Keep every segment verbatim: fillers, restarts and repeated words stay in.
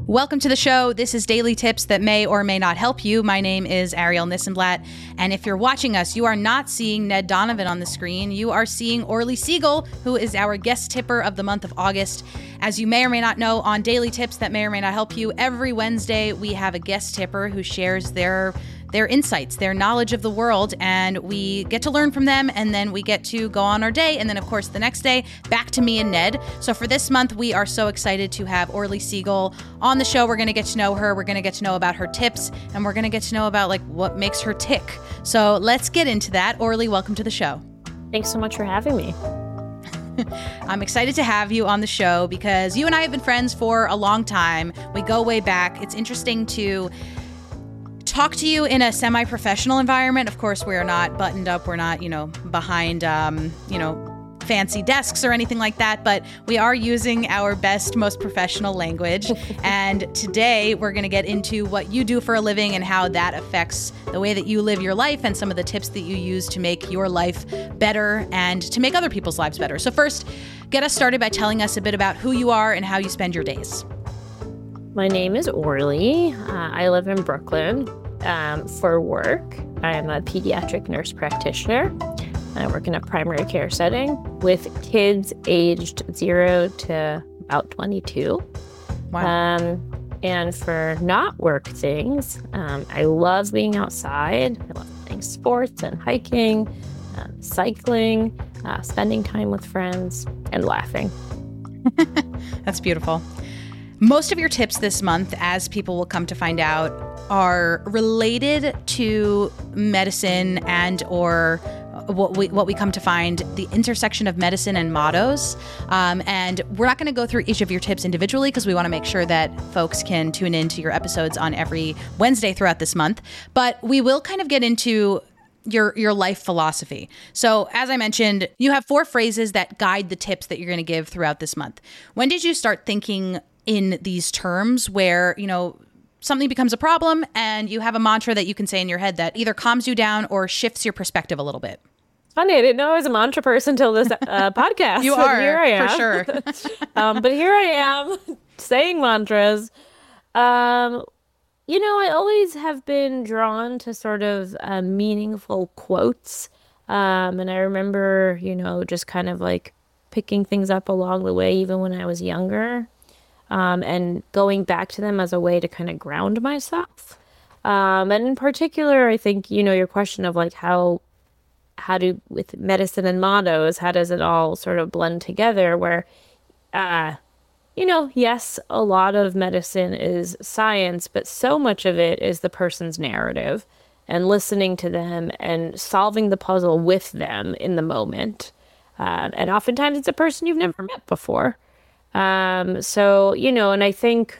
Welcome to the show. This is Daily Tips that may or may not help you. My name is Ariel Nissenblatt, and if you're watching us, you are not seeing Ned Donovan on the screen. You are seeing Orly Siegel, who is our guest tipper of the month of August. As you may or may not know, on Daily Tips that may or may not help you, every Wednesday we have a guest tipper who shares their their insights, their knowledge of the world, and we get to learn from them, and then we get to go on our day, and then, of course, the next day, back to me and Ned. So for this month, we are so excited to have Orly Siegel on the show. We're going to get to know her, we're going to get to know about her tips, and we're going to get to know about, like, what makes her tick. So let's get into that. Orly, welcome to the show. Thanks so much for having me. I'm excited to have you on the show because you and I have been friends for a long time. We go way back. It's interesting to talk to you in a semi-professional environment. Of course, we're not buttoned up. We're not, you know, behind, um, you know, fancy desks or anything like that, but we are using our best, most professional language. And today we're going to get into what you do for a living and how that affects the way that you live your life and some of the tips that you use to make your life better and to make other people's lives better. So first, get us started by telling us a bit about who you are and how you spend your days. My name is Orly. Uh, I live in Brooklyn um, for work. I'm a pediatric nurse practitioner. I work in a primary care setting with kids aged zero to about twenty-two. Wow. Um, and for not work things, um, I love being outside. I love playing sports and hiking, um, cycling, uh, spending time with friends, and laughing. That's beautiful. Most of your tips this month, as people will come to find out, are related to medicine and or what we what we come to find, the intersection of medicine and mottos. Um, and we're not going to go through each of your tips individually because we want to make sure that folks can tune into your episodes on every Wednesday throughout this month. But we will kind of get into your your life philosophy. So as I mentioned, you have four phrases that guide the tips that you're going to give throughout this month. When did you start thinking in these terms where, you know, something becomes a problem and you have a mantra that you can say in your head that either calms you down or shifts your perspective a little bit? It's funny, I didn't know I was a mantra person until this uh, podcast. You but are, here I am. for sure. um, but here I am saying mantras. Um, you know, I always have been drawn to sort of uh, meaningful quotes. Um, and I remember, you know, just kind of like picking things up along the way, even when I was younger. Um, and going back to them as a way to kind of ground myself. Um, and in particular, I think, you know, your question of like how, how do, with medicine and mottos, how does it all sort of blend together where, uh, you know, yes, a lot of medicine is science, but so much of it is the person's narrative and listening to them and solving the puzzle with them in the moment. Uh, and oftentimes it's a person you've never met before. Um, so, you know, and I think,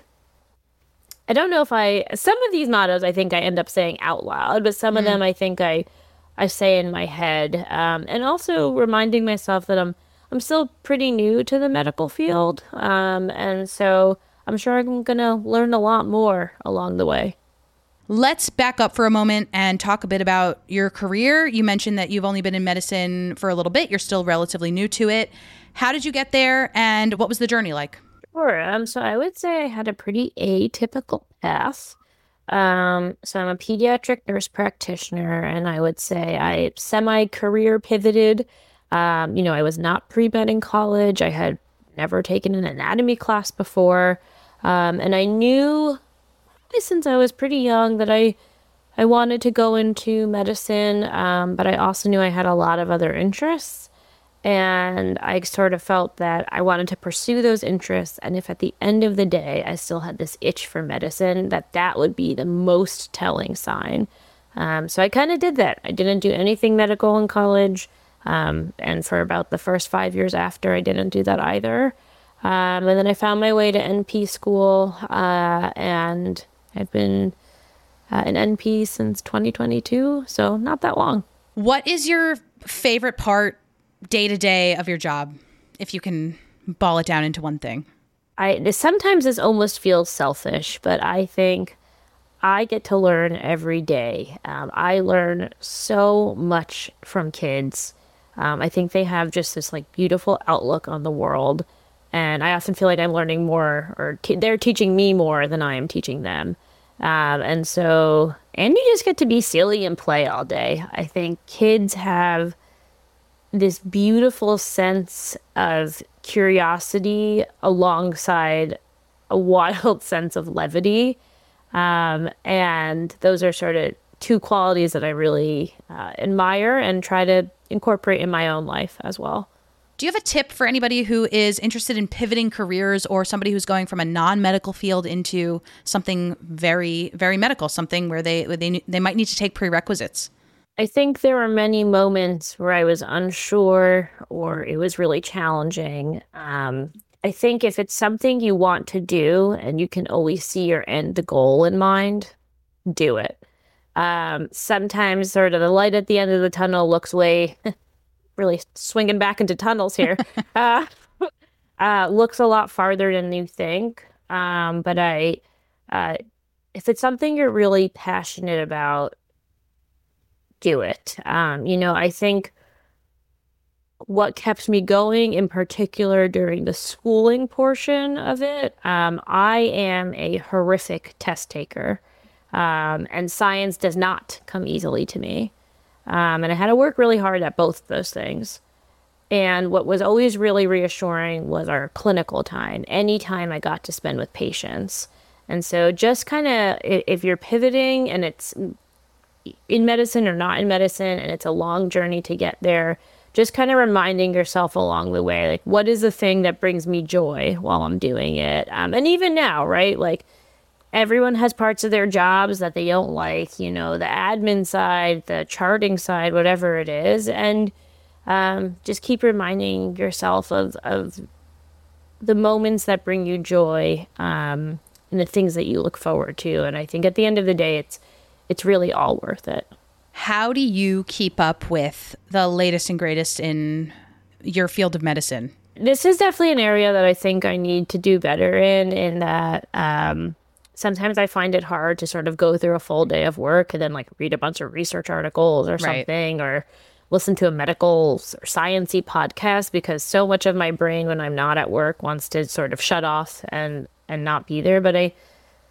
I don't know if I, some of these mottos I think I end up saying out loud, but some mm. of them I think I, I say in my head, um, and also reminding myself that I'm, I'm still pretty new to the medical field. Um, and so I'm sure I'm going to learn a lot more along the way. Let's back up for a moment and talk a bit about your career. You mentioned that you've only been in medicine for a little bit. You're still relatively new to it. How did you get there, and what was the journey like? Sure. Um, so I would say I had a pretty atypical path. Um, so I'm a pediatric nurse practitioner, and I would say I semi-career pivoted. Um, you know, I was not pre-med in college. I had never taken an anatomy class before. Um, and I knew since I was pretty young that I I wanted to go into medicine, um, but I also knew I had a lot of other interests. And I sort of felt that I wanted to pursue those interests. And if at the end of the day, I still had this itch for medicine, that that would be the most telling sign. Um, so I kind of did that. I didn't do anything medical in college. Um, and for about the first five years after, I didn't do that either. Um, and then I found my way to N P school. Uh, and I've been uh, an N P since twenty twenty-two. So not that long. What is your favorite part day to day of your job, if you can ball it down into one thing? I sometimes this almost feels selfish, but I think I get to learn every day. Um, I learn so much from kids. Um, I think they have just this like beautiful outlook on the world. And I often feel like I'm learning more, or te- they're teaching me more than I am teaching them. Um, and so, and you just get to be silly and play all day. I think kids have this beautiful sense of curiosity alongside a wild sense of levity. Um, and those are sort of two qualities that I really uh, admire and try to incorporate in my own life as well. Do you have a tip for anybody who is interested in pivoting careers, or somebody who's going from a non-medical field into something very, very medical, something where they where they they might need to take prerequisites? I think there were many moments where I was unsure or it was really challenging. Um, I think if it's something you want to do and you can always see your end goal in mind, do it. Um, sometimes sort of the light at the end of the tunnel looks way, really swinging back into tunnels here, uh, uh, looks a lot farther than you think. Um, but I, uh, if it's something you're really passionate about, do it. Um, you know, I think what kept me going in particular during the schooling portion of it, um, I am a horrific test taker, um, and science does not come easily to me. Um, and I had to work really hard at both of those things. And what was always really reassuring was our clinical time, any time I got to spend with patients. And so just kind of, if you're pivoting and it's in medicine or not in medicine, and it's a long journey to get there, just kind of reminding yourself along the way, like, what is the thing that brings me joy while I'm doing it? Um, and even now, right? Like, everyone has parts of their jobs that they don't like, you know, the admin side, the charting side, whatever it is. And um, just keep reminding yourself of, of the moments that bring you joy, um, and the things that you look forward to. And I think at the end of the day, it's it's really all worth it. How do you keep up with the latest and greatest in your field of medicine? This is definitely an area that I think I need to do better in, in that um, sometimes I find it hard to sort of go through a full day of work and then like read a bunch of research articles or something, right, or listen to a medical or science-y podcast, because so much of my brain when I'm not at work wants to sort of shut off and, and not be there. But I,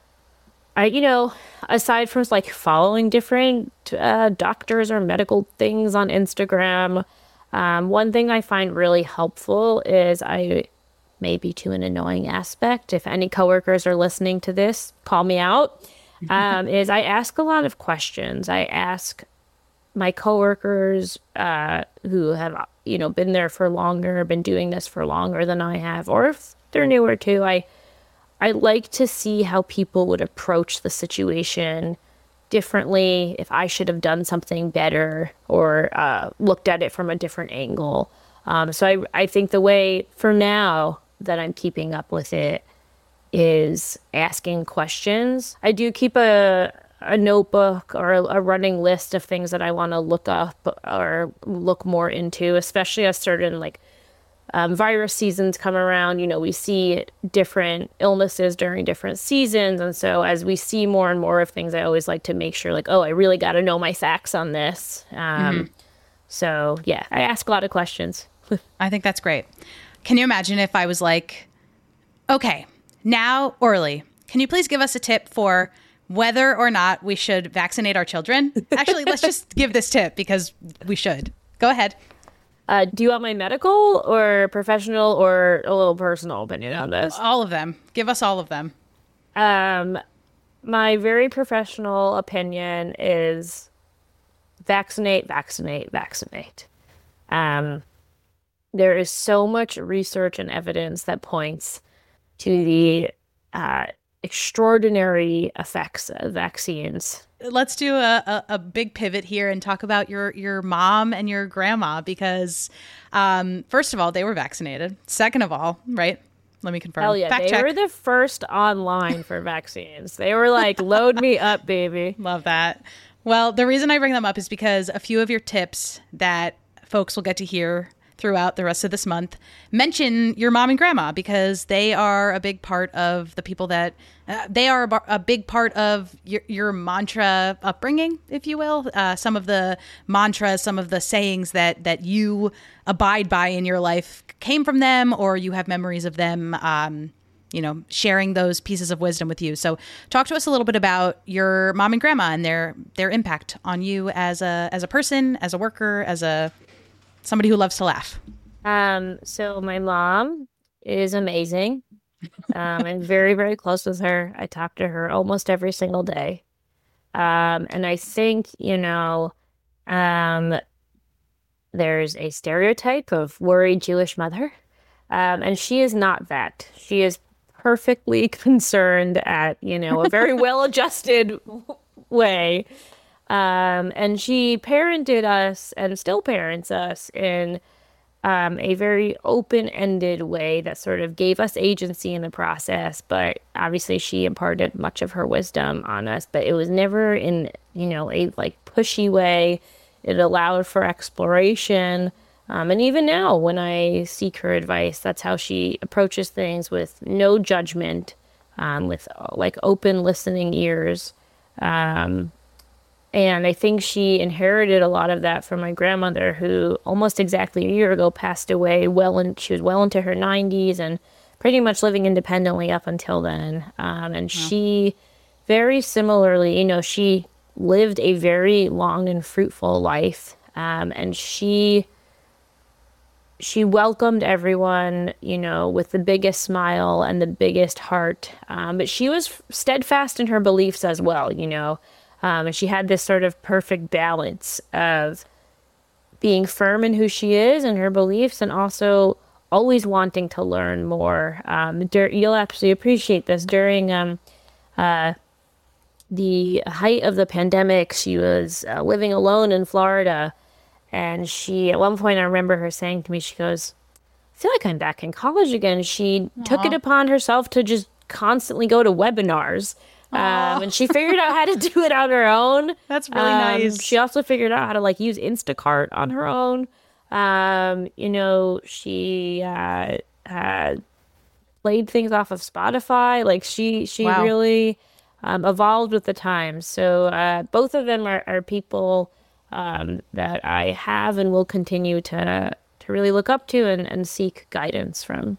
I, you know, aside from like following different uh, doctors or medical things on Instagram, um, one thing I find really helpful is I may be to an annoying aspect. If any coworkers are listening to this, call me out. Um, is I ask a lot of questions. I ask my coworkers uh, who have, you know, been there for longer, been doing this for longer than I have, or if they're newer too, I I like to see how people would approach the situation differently, if I should have done something better or uh, looked at it from a different angle. Um, so I, I think the way for now that I'm keeping up with it is asking questions. I do keep a, a notebook or a, a running list of things that I want to look up or look more into, especially as certain like Um, virus seasons come around. You know, we see different illnesses during different seasons. And so as we see more and more of things, I always like to make sure like, oh, I really got to know my facts on this. Um, mm-hmm. So yeah, I ask a lot of questions. I think that's great. Can you imagine if I was like, okay, now, Orly, can you please give us a tip for whether or not we should vaccinate our children? Actually, let's just give this tip because we should. Go ahead. Uh, do you want my medical or professional or a little personal opinion on this? All of them. Give us all of them. Um, my very professional opinion is vaccinate, vaccinate, vaccinate. Um, there is so much research and evidence that points to the uh, extraordinary effects of vaccines. Let's do a, a, a big pivot here and talk about your, your mom and your grandma, because um, first of all, they were vaccinated. Second of all, right? Let me confirm. Hell yeah, Fact they check. were the first online for vaccines. They were like, load me up, baby. Love that. Well, the reason I bring them up is because a few of your tips that folks will get to hear throughout the rest of this month, mention your mom and grandma, because they are a big part of the people that uh, they are a, bar- a big part of your, your mantra upbringing, if you will. Uh, some of the mantras, some of the sayings that that you abide by in your life came from them, or you have memories of them, um, you know, sharing those pieces of wisdom with you. So talk to us a little bit about your mom and grandma and their their impact on you as a as a person, as a worker, as a somebody who loves to laugh. Um, so my mom is amazing. Um, I'm very, very close with her. I talk to her almost every single day. Um, and I think, you know, um, there's a stereotype of worried Jewish mother. Um, and she is not that. She is perfectly concerned at, you know, a very well-adjusted way. Um, and she parented us and still parents us in um, a very open-ended way that sort of gave us agency in the process. But obviously she imparted much of her wisdom on us, but it was never in, you know, a like pushy way. It allowed for exploration. Um, and even now, when I seek her advice, that's how she approaches things, with no judgment, um, with like open listening ears. Um, and I think she inherited a lot of that from my grandmother, who almost exactly a year ago passed away. Well, and she was well into her nineties and pretty much living independently up until then. Um, and wow. She very similarly, you know, she lived a very long and fruitful life. Um, and she she welcomed everyone, you know, with the biggest smile and the biggest heart. Um, but she was steadfast in her beliefs as well, you know. Um, and she had this sort of perfect balance of being firm in who she is and her beliefs, and also always wanting to learn more. Um, dur- you'll absolutely appreciate this. During um, uh, the height of the pandemic, she was uh, living alone in Florida. And she, at one point, I remember her saying to me, she goes, I feel like I'm back in college again. She Aww. Took it upon herself to just constantly go to webinars. Um, and she figured out how to do it on her own. That's really um, nice. She also figured out how to like use Instacart on her own. Um, you know, she uh, uh, played things off of Spotify. Like she, she wow. really um, evolved with the times. So uh, both of them are, are people um, that I have and will continue to to really look up to and, and seek guidance from.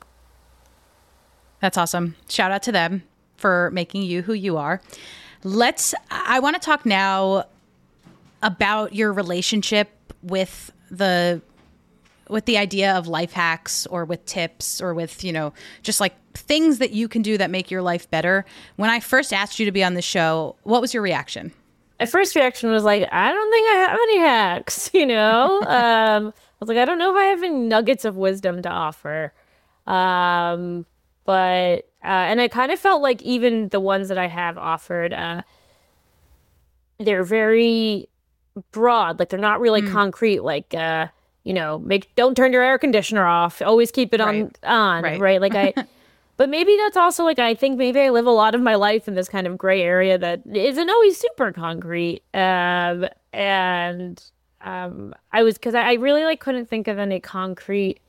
That's awesome. Shout out to them for making you who you are. Let's, I want to talk now about your relationship with the, with the idea of life hacks, or with tips, or with, you know, just like things that you can do that make your life better. When I first asked you to be on the show, what was your reaction? My first reaction was like, I don't think I have any hacks, you know? um, I was like, I don't know if I have any nuggets of wisdom to offer. Um, but, uh, and I kind of felt like even the ones that I have offered, uh, they're very broad. Like they're not really mm. concrete. Like, uh, you know, make, don't turn your air conditioner off. Always keep it right. on, on, right. right? Like I, but maybe that's also like, I think maybe I live a lot of my life in this kind of gray area that isn't always super concrete. Um, and, um, I was, cause I, I really like couldn't think of any concrete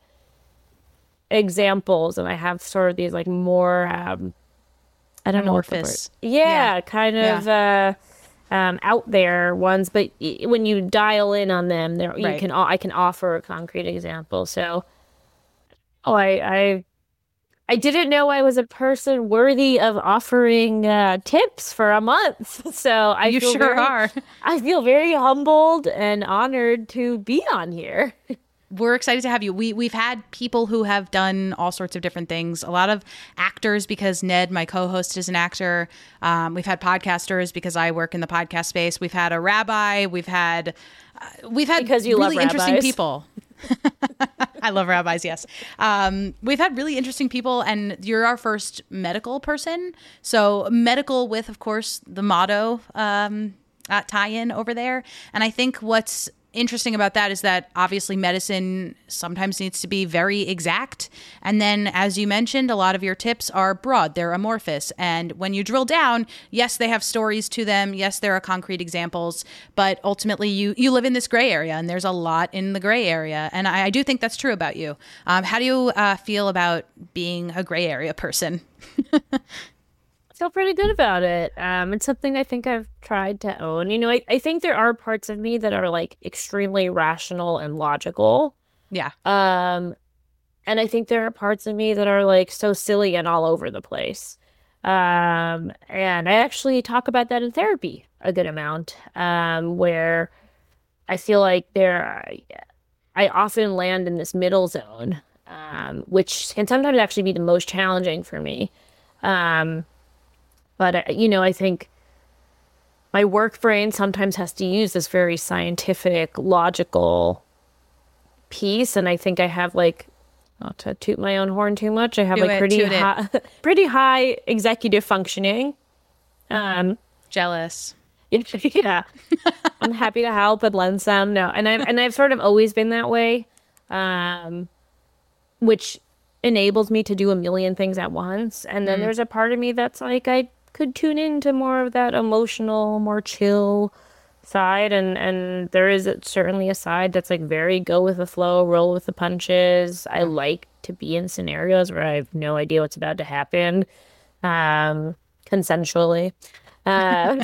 examples, and I have sort of these like more um I don't amorphous know yeah, yeah kind of yeah. uh um out there ones, but when you dial in on them there you right. can I can offer a concrete example. So oh I I I didn't know I was a person worthy of offering uh tips for a month. So I you feel sure very, are I feel very humbled and honored to be on here. We're excited to have you. We, we've had people who have done all sorts of different things. A lot of actors, because Ned, my co-host, is an actor. Um, we've had podcasters because I work in the podcast space. We've had a rabbi. We've had uh, we've had because you really love interesting rabbis. people. I love rabbis, yes. Um, we've had really interesting people, and you're our first medical person. So medical with, of course, the motto um, uh, tie-in over there. And I think what's interesting about that is that obviously medicine sometimes needs to be very exact. And then, as you mentioned, a lot of your tips are broad, they're amorphous. And when you drill down, yes, they have stories to them. Yes, there are concrete examples, but ultimately you, you live in this gray area, and there's a lot in the gray area. And I, I do think that's true about you. Um, how do you uh, feel about being a gray area person? Feel pretty good about it. Um, it's something I think I've tried to own. You know, I, I think there are parts of me that are like extremely rational and logical. Yeah. Um, and I think there are parts of me that are like so silly and all over the place. Um, and I actually talk about that in therapy a good amount, um, where I feel like there, I often land in this middle zone, um, which can sometimes actually be the most challenging for me. Um, But, you know, I think my work brain sometimes has to use this very scientific, logical piece. And I think I have like, not to toot my own horn too much, I have Do like it, pretty toot it. high, pretty high executive functioning. Um, Jealous. yeah, I'm happy to help and lend some. No, and I've and I've sort of always been that way, um, which enables me to do a million things at once. And then there's a part of me that's like, I could tune into more of that emotional, more chill side, and and there is certainly a side that's like very go with the flow, roll with the punches. I like to be in scenarios where I have no idea what's about to happen, um, consensually. Uh,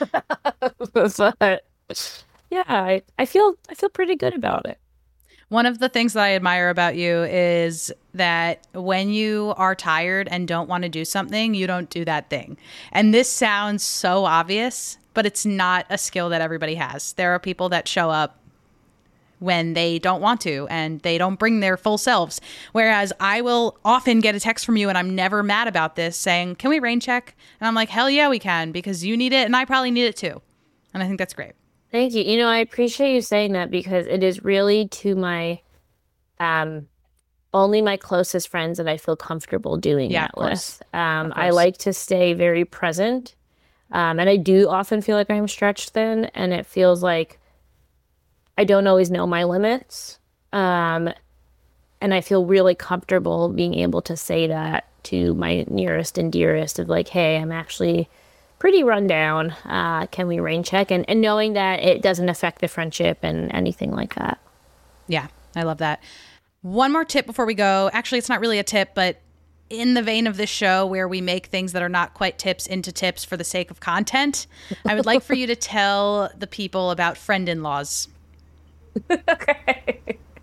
but yeah, I, I feel I feel pretty good about it. One of the things that I admire about you is that when you are tired and don't want to do something, you don't do that thing. And this sounds so obvious, but it's not a skill that everybody has. There are people that show up when they don't want to and they don't bring their full selves. Whereas I will often get a text from you, and I'm never mad about this, saying, can we rain check? And I'm like, hell yeah, we can, because you need it and I probably need it too. And I think that's great. Thank you. You know, I appreciate you saying that, because it is really to my, um, only my closest friends that I feel comfortable doing Yeah, that of course. with. Um, Of I course. like to stay very present. Um, and I do often feel like I'm stretched thin, and it feels like I don't always know my limits. Um, and I feel really comfortable being able to say that to my nearest and dearest of like, hey, I'm actually pretty run down. Uh, can we rain check? And, and knowing that it doesn't affect the friendship and anything like that. Yeah, I love that. One more tip before we go. Actually, it's not really a tip, but in the vein of this show where we make things that are not quite tips into tips for the sake of content, I would like for you to tell the people about friend-in-laws. Okay.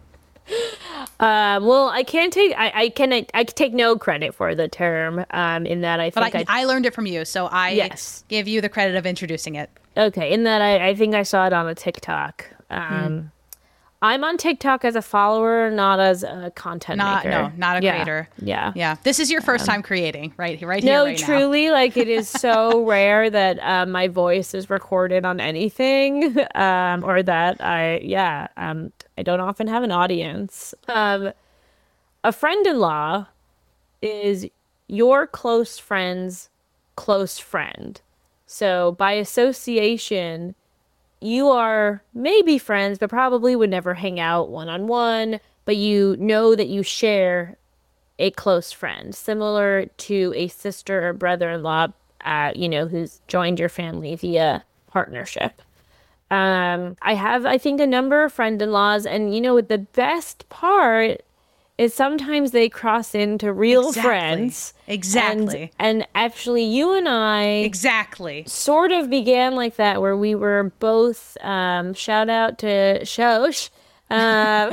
Uh, well, I can't take, I, I can, I, I take no credit for the term, um, in that I But think I, I learned it from you, so I Yes. give you the credit of introducing it. Okay, in that I, I think I saw it on a TikTok. Um, I'm on TikTok as a follower, not as a content Not maker. no, not a Yeah, creator. Yeah. Yeah. This is your first time creating, right? Right here, No, right now. truly, like it is so rare that um, my voice is recorded on anything, um, or that I, yeah, um, I don't often have an audience. Um, a friend-in-law is your close friend's close friend. So by association, you are maybe friends, but probably would never hang out one-on-one, but you know that you share a close friend, similar to a sister or brother-in-law, uh, you know, who's joined your family via partnership. Um, I have, I think, a number of friend-in-laws, and, you know, the best part is sometimes they cross into real Exactly. friends. Exactly. And, and actually, you and I Exactly. sort of began like that, where we were both, um, shout out to Shosh, uh,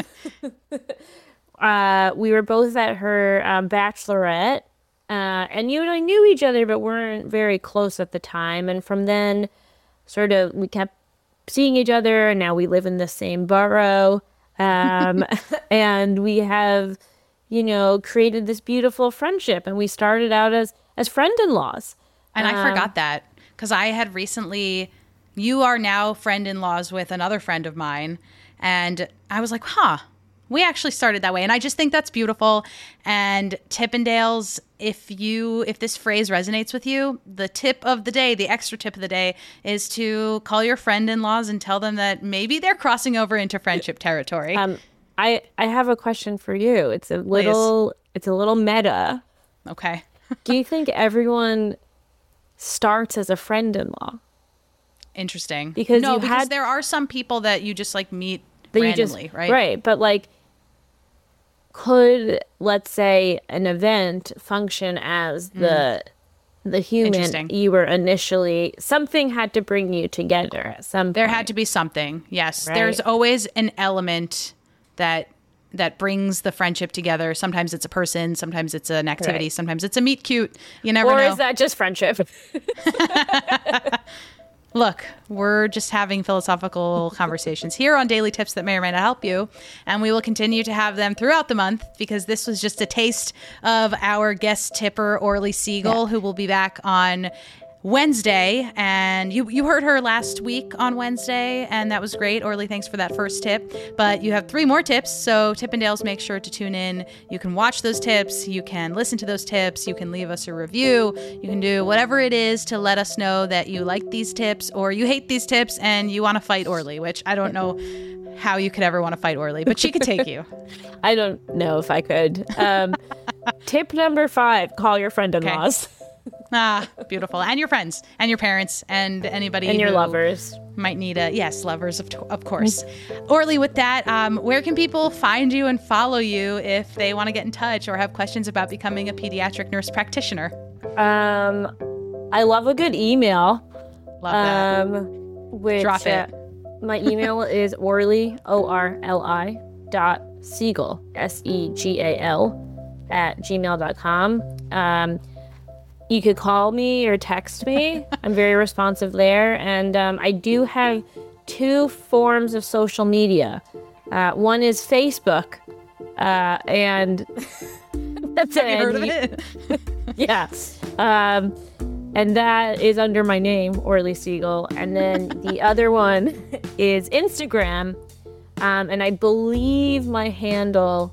uh, we were both at her um, bachelorette, uh, and you and I knew each other, but weren't very close at the time. And from then, sort of, we kept seeing each other, and now we live in the same borough, um, and we have, you know, created this beautiful friendship. And we started out as as friend-in-laws. And I Um, forgot that because I had recently, you are now friend-in-laws with another friend of mine. And I was like, huh, We actually started that way. And I just think that's beautiful. And Tippendales, if you if this phrase resonates with you, the tip of the day, the extra tip of the day is to call your friend-in-laws and tell them that maybe they're crossing over into friendship territory. Um, I, I have a question for you. It's a little Please. It's a little meta. Okay. Do you think everyone starts as a friend-in-law? Interesting. Because no, you because had, there are some people that you just like meet that randomly, you just, right? Right. But like, could, let's say, an event function as the mm. the human you were initially, something had to bring you together at some point. There had to be something. Yes. Right? There's always an element that that brings the friendship together. Sometimes it's a person, sometimes it's an activity, right. sometimes it's a meet cute. You never or know. Or is that just friendship? Look, we're just having philosophical conversations here on Daily Tips that may or may not help you. And we will continue to have them throughout the month because this was just a taste of our guest tipper, Orly Siegel, yeah. who will be back on Wednesday. And you, you heard her last week on Wednesday, and that was great. Orly, thanks for that first tip. But you have three more tips, so Tippendales, make sure to tune in. You can watch those tips. You can listen to those tips. You can leave us a review. You can do whatever it is to let us know that you like these tips or you hate these tips and you want to fight Orly, which I don't know how you could ever want to fight Orly, but she could take you. I don't know if I could. Um, tip number five, call your friend-in-laws. Okay. Ah, beautiful. And your friends and your parents and anybody and your who lovers might need a yes, lovers of of course. Orly, with that, um, where can people find you and follow you if they want to get in touch or have questions about becoming a pediatric nurse practitioner? Um, I love a good email. Love that. Um, which, Drop it. Uh, my email is Orly O R L I dot Siegel S E G A L at gmail dot com. Um. You could call me or text me. I'm very responsive there. And um, I do have two forms of social media. Uh, one is Facebook. Uh, and that's have it. you heard of it? Yeah. Um, and that is under my name, Orly Siegel. And then the other one is Instagram. Um, and I believe my handle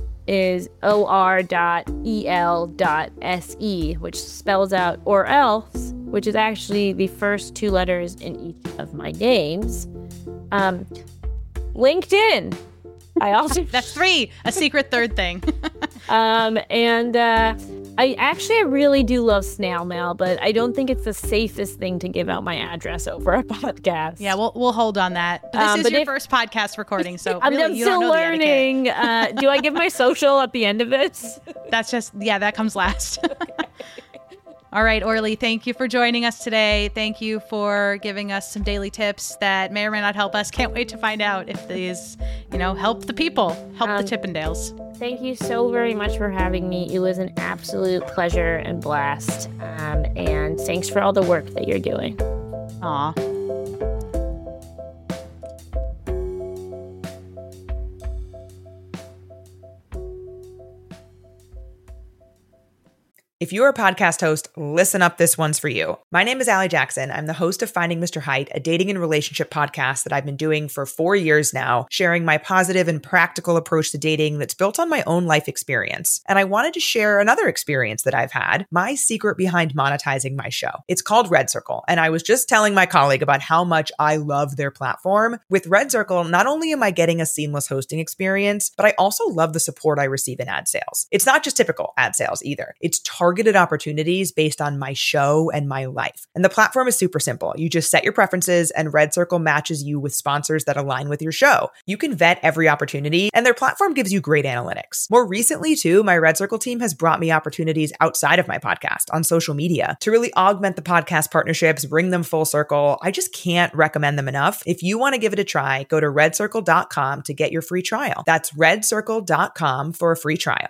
is O R dot E L dot S E, which spells out or else, which is actually the first two letters in each of my names. Um, LinkedIn. I also That's three, a secret third thing. um, and uh, I actually really do love snail mail, but I don't think it's the safest thing to give out my address over a podcast. Yeah, we'll we'll hold on that. But this um, is but your if, first podcast recording, so I'm, really I'm you still don't know learning. the etiquette. uh, do I give my social at the end of it? That's just yeah, that comes last. Okay. All right, Orly, thank you for joining us today. Thank you for giving us some daily tips that may or may not help us. Can't wait to find out if these, you know, help the people, help um, the Tippendales. Thank you so very much for having me. It was an absolute pleasure and blast. Um, and thanks for all the work that you're doing. Aw. If you're a podcast host, listen up, this one's for you. My name is Allie Jackson. I'm the host of Finding Mister Height, a dating and relationship podcast that I've been doing for four years now, sharing my positive and practical approach to dating that's built on my own life experience. And I wanted to share another experience that I've had, my secret behind monetizing my show. It's called Red Circle, and I was just telling my colleague about how much I love their platform. With Red Circle, not only am I getting a seamless hosting experience, but I also love the support I receive in ad sales. It's not just typical ad sales either. It's targeted Targeted opportunities based on my show and my life. And the platform is super simple. You just set your preferences and Red Circle matches you with sponsors that align with your show. You can vet every opportunity and their platform gives you great analytics. More recently too, my Red Circle team has brought me opportunities outside of my podcast on social media to really augment the podcast partnerships, bring them full circle. I just can't recommend them enough. If you want to give it a try, go to red circle dot com to get your free trial. That's red circle dot com for a free trial.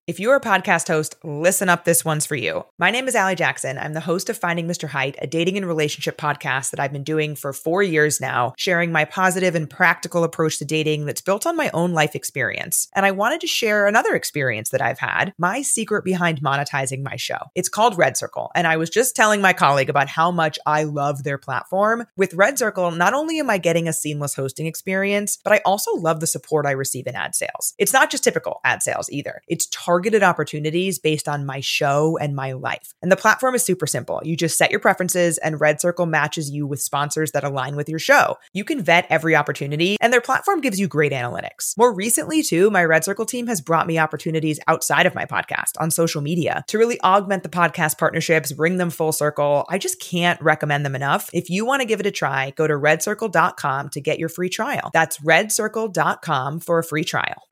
If you're a podcast host, listen up, this one's for you. My name is Allie Jackson. I'm the host of Finding Mister Height, a dating and relationship podcast that I've been doing for four years now, sharing my positive and practical approach to dating that's built on my own life experience. And I wanted to share another experience that I've had, my secret behind monetizing my show. It's called Red Circle, and I was just telling my colleague about how much I love their platform. With Red Circle, not only am I getting a seamless hosting experience, but I also love the support I receive in ad sales. It's not just typical ad sales either. It's targeted targeted opportunities based on my show and my life. And the platform is super simple. You just set your preferences and Red Circle matches you with sponsors that align with your show. You can vet every opportunity and their platform gives you great analytics. More recently too, my Red Circle team has brought me opportunities outside of my podcast on social media to really augment the podcast partnerships, bring them full circle. I just can't recommend them enough. If you want to give it a try, go to red circle dot com to get your free trial. That's red circle dot com for a free trial.